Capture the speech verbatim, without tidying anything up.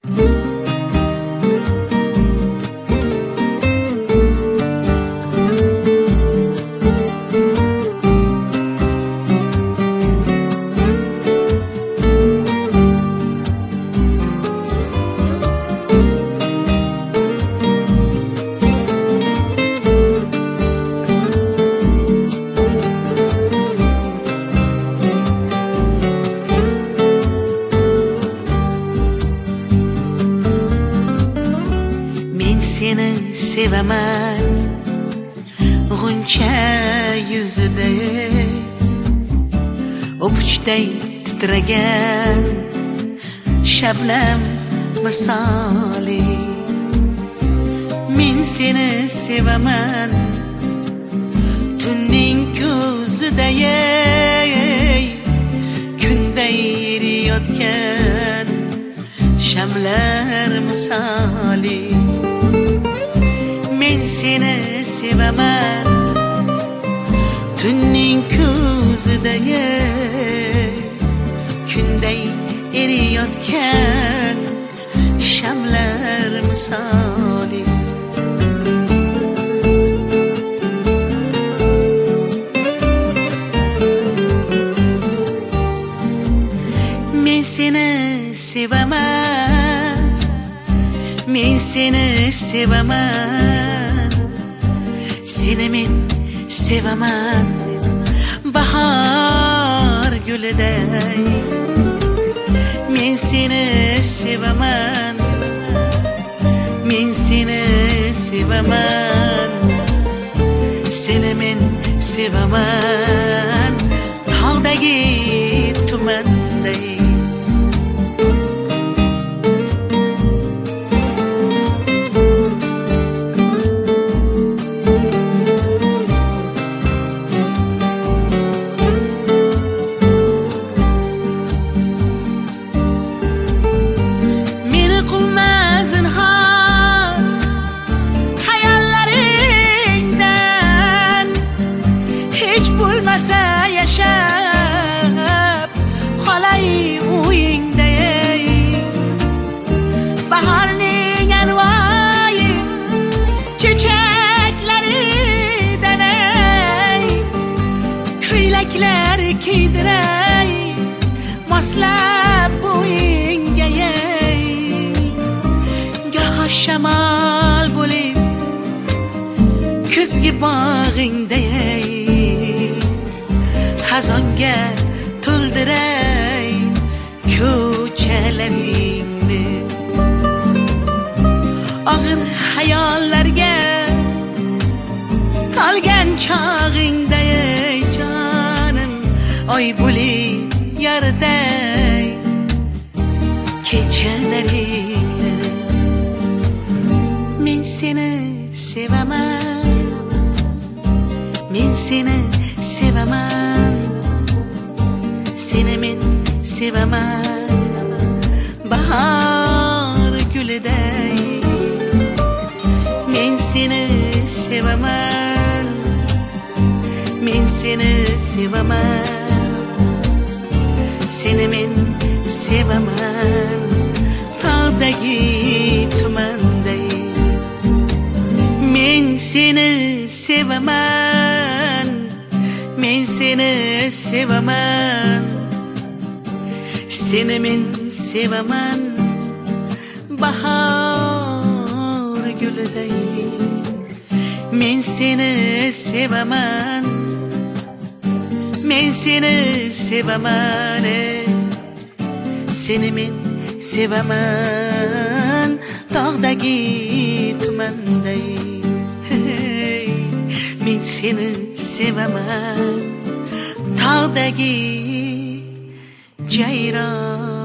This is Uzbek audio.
Seni sevaman g'uncha yuzida o'puchday titragan shabnam misoli. Men seni sevaman tunning ko'ziday kunday eriyotgan shamlar misoli. Men seni sevaman tunning ko'ziday kunday eriyotgan shamlar misoli. Men seni sevaman, men seni sevaman, seni men sevaman bahor guliday. Men seni sevaman, men seni sevaman, seni men sevaman tog'dagi tumanday. Bo'lmasa yashab qolay uyingda, bahorning anvoyi chechaklaridan ko'ylaklar kiydiray moslab bo'yingga. Goho shamol bo'lib kuzgi bog'ingda xazonga to'ldiray ko'chalaringni. Og'ir hayollarga qolgan chog'ingda jonim oy bo'lib yorday kechalaringni. Men seni sevaman, men seni sevaman, seni men sevaman bahor guliday. Men seni sevaman, men seni sevaman, seni men sevaman tog'dagi tumanday. Men seni sevaman, men seni sevaman, seni men sevaman bahor guliday. Men seni sevaman, men seni sevaman, seni men sevaman tog'dagi tumanday. Men seni sevaman tog'dagi jayron